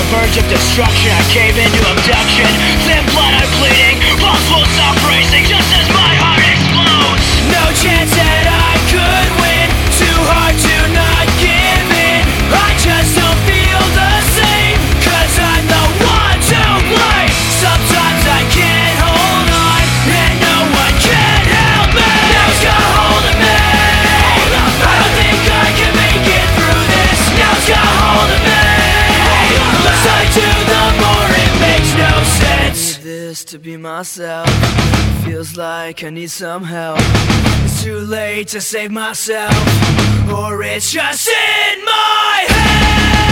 verge of destruction. I cave into abduction. Thin blood, I'm bleeding. Pulse will stop racing just as my heart explodes. No chance that I could win. Too hard to not give in. I just don't feel the same, 'cause I'm the one to blame. Sometimes I can't hold on, and no one can help me. Now it's got a hold of me. I don't think I can make it through this. Now it's got a hold of me. Less I do, the more it makes no sense. I need this to be myself. Feels like I need some help. It's too late to save myself, or it's just in my head.